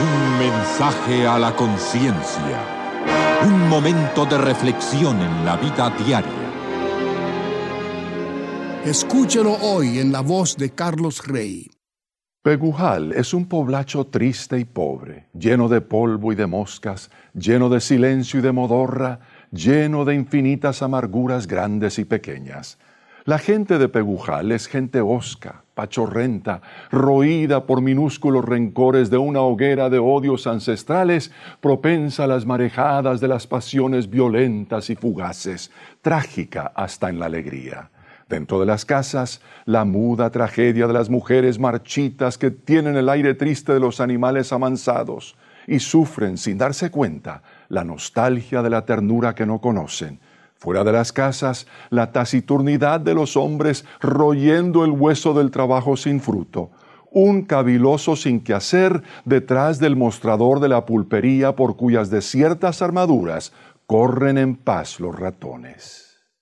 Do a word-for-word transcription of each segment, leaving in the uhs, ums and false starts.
Un mensaje a la conciencia. Un momento de reflexión en la vida diaria. Escúchelo hoy en la voz de Carlos Rey. Pegujal es un poblacho triste y pobre, lleno de polvo y de moscas, lleno de silencio y de modorra, lleno de infinitas amarguras grandes y pequeñas. La gente de Pegujal es gente hosca, pachorrenta, roída por minúsculos rencores de una hoguera de odios ancestrales, propensa a las marejadas de las pasiones violentas y fugaces, trágica hasta en la alegría. Dentro de las casas, la muda tragedia de las mujeres marchitas que tienen el aire triste de los animales amansados y sufren sin darse cuenta la nostalgia de la ternura que no conocen. Fuera de las casas, la taciturnidad de los hombres royendo el hueso del trabajo sin fruto. Un caviloso sin quehacer detrás del mostrador de la pulpería por cuyas desiertas armaduras corren en paz los ratones.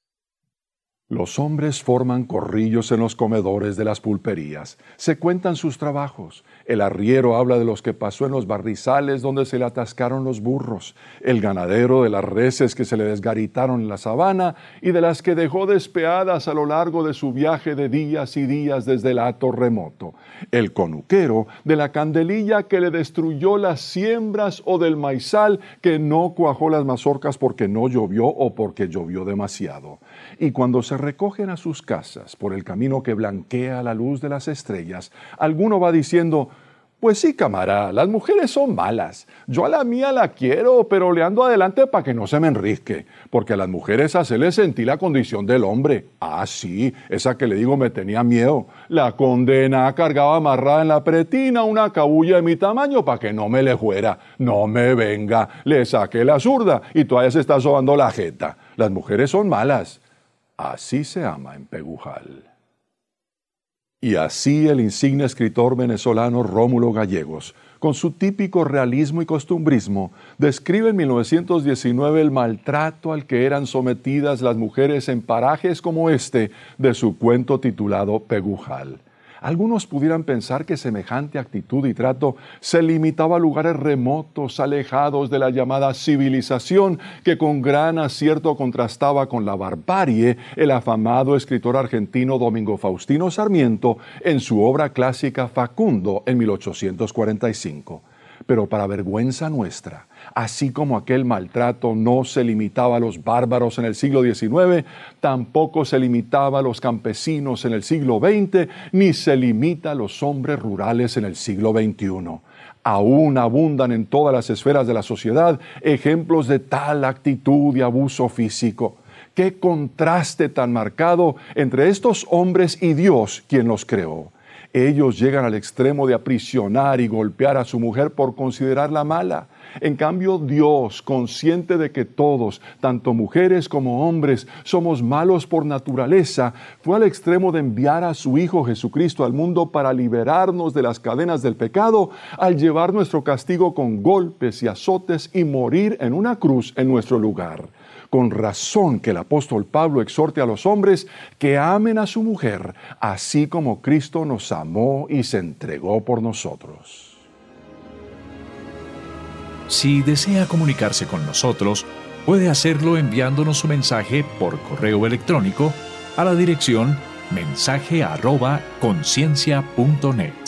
Los hombres forman corrillos en los comedores de las pulperías. Se cuentan sus trabajos. El arriero habla de los que pasó en los barrizales donde se le atascaron los burros. El ganadero de las reses que se le desgaritaron en la sabana y de las que dejó despeadas a lo largo de su viaje de días y días desde el hato remoto. El conuquero de la candelilla que le destruyó las siembras o del maizal que no cuajó las mazorcas porque no llovió o porque llovió demasiado. Y cuando se recogen a sus casas por el camino que blanquea la luz de las estrellas, alguno va diciendo: pues sí, camarada, las mujeres son malas. Yo a la mía la quiero, pero le ando adelante para que no se me enrisque, porque a las mujeres hacerles sentir la condición del hombre. Ah, sí, esa que le digo me tenía miedo. La condena cargaba amarrada en la pretina una cabulla de mi tamaño para que no me le fuera. No me venga, le saqué la zurda y todavía se está sobando la jeta. Las mujeres son malas. Así se ama en Pegujal. Y así el insigne escritor venezolano Rómulo Gallegos, con su típico realismo y costumbrismo, describe en mil novecientos diecinueve el maltrato al que eran sometidas las mujeres en parajes como este de su cuento titulado Pegujal. Algunos pudieran pensar que semejante actitud y trato se limitaba a lugares remotos, alejados de la llamada civilización, que con gran acierto contrastaba con la barbarie el afamado escritor argentino Domingo Faustino Sarmiento en su obra clásica Facundo en mil ochocientos cuarenta y cinco. Pero para vergüenza nuestra, así como aquel maltrato no se limitaba a los bárbaros en el siglo diecinueve, tampoco se limitaba a los campesinos en el siglo veinte, ni se limita a los hombres rurales en el siglo veintiuno. Aún abundan en todas las esferas de la sociedad ejemplos de tal actitud y abuso físico. ¡Qué contraste tan marcado entre estos hombres y Dios, quien los creó! Ellos llegan al extremo de aprisionar y golpear a su mujer por considerarla mala. En cambio, Dios, consciente de que todos, tanto mujeres como hombres, somos malos por naturaleza, fue al extremo de enviar a su Hijo Jesucristo al mundo para liberarnos de las cadenas del pecado, al llevar nuestro castigo con golpes y azotes y morir en una cruz en nuestro lugar. Con razón que el apóstol Pablo exhorte a los hombres que amen a su mujer, así como Cristo nos amó y se entregó por nosotros. Si desea comunicarse con nosotros, puede hacerlo enviándonos su mensaje por correo electrónico a la dirección mensaje arroba conciencia punto net.